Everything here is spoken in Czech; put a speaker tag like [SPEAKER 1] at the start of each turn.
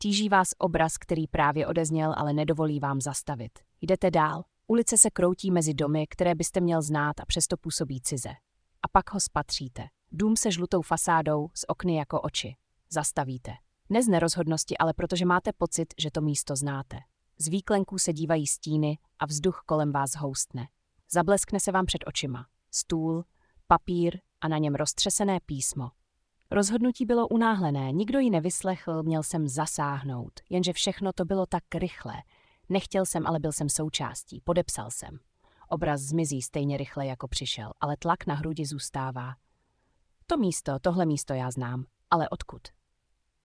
[SPEAKER 1] Tíží vás obraz, který právě odezněl, ale nedovolí vám zastavit. Jdete dál. Ulice se kroutí mezi domy, které byste měl znát a přesto působí cize. A pak ho spatříte. Dům se žlutou fasádou, s okny jako oči. Zastavíte. Ne z nerozhodnosti, ale protože máte pocit, že to místo znáte. Z výklenků se dívají stíny a vzduch kolem vás houstne. Zableskne se vám před očima. Stůl, papír a na něm roztřesené písmo. Rozhodnutí bylo unáhlené, nikdo ji nevyslechl, měl jsem zasáhnout, jenže všechno to bylo tak rychlé. Nechtěl jsem, ale byl jsem součástí, podepsal jsem. Obraz zmizí stejně rychle, jako přišel, ale tlak na hrudi zůstává. Tohle místo já znám, ale odkud?